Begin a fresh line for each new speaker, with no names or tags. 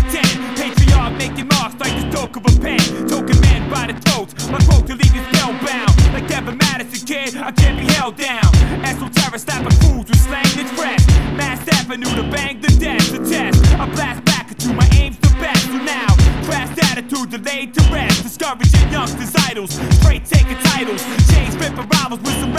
10. Patriarch making marks like the stroke of a pen. Token man by the throats, my quote to leave you spellbound. Like Devin Madison, kid, I can't be held down. Esoteric slapping fools with slang that's fresh. Mass Avenue to bang the desk, the test. I blast back at you, my aim's the best. So now, crass attitude delayed to rest. Discouraging youngsters idols, straight taking titles. Change ripping rivals with some